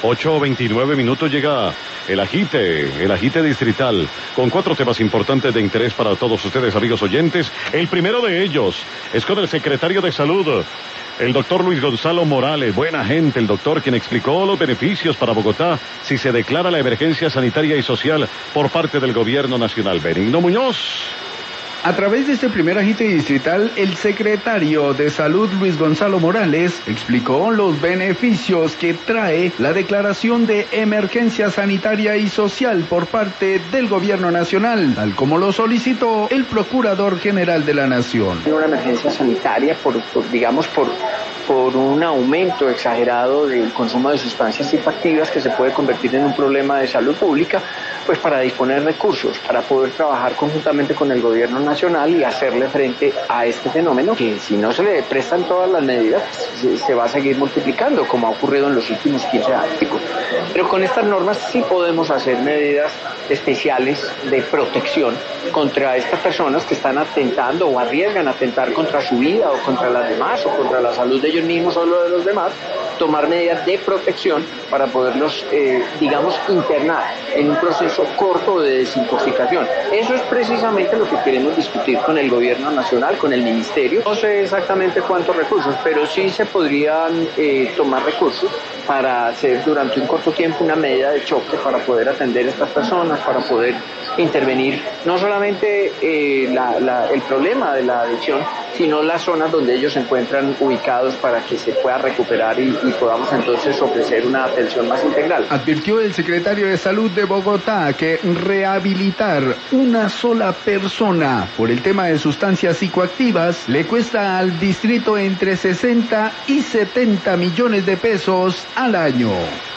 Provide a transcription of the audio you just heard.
8:29 llega el agite distrital, con 4 temas importantes de interés para todos ustedes, amigos oyentes. El primero de ellos es con el secretario de Salud, el doctor Luis Gonzalo Morales. Buena gente, el doctor, quien explicó los beneficios para Bogotá si se declara la emergencia sanitaria y social por parte del gobierno nacional. Benigno Muñoz. A través de este primer agite distrital, el secretario de Salud, Luis Gonzalo Morales, explicó los beneficios que trae la declaración de emergencia sanitaria y social por parte del gobierno nacional, tal como lo solicitó el Procurador General de la Nación. Una emergencia sanitaria por un aumento exagerado del consumo de sustancias psicoactivas que se puede convertir en un problema de salud pública, pues para disponer recursos, para poder trabajar conjuntamente con el gobierno nacional y hacerle frente a este fenómeno que, si no se le prestan todas las medidas, se va a seguir multiplicando, como ha ocurrido en los últimos 15 años. Pero con estas normas sí podemos hacer medidas especiales de protección contra estas personas que están atentando o arriesgan a atentar contra su vida o contra las demás o contra la salud de ellos mismos o de los demás, tomar medidas de protección para poderlos, internar en un proceso corto de desintoxicación. Eso es precisamente lo que queremos discutir con el gobierno nacional, con el ministerio. No sé exactamente cuántos recursos, pero sí se podrían tomar recursos para hacer durante un corto tiempo una medida de choque para poder atender a estas personas, para poder intervenir no solamente el problema de la adicción, sino las zonas donde ellos se encuentran ubicados para que se pueda recuperar y podamos entonces ofrecer una atención más integral. Advirtió el secretario de Salud de Bogotá que rehabilitar una sola persona por el tema de sustancias psicoactivas le cuesta al distrito entre 60 y 70 millones de pesos al año.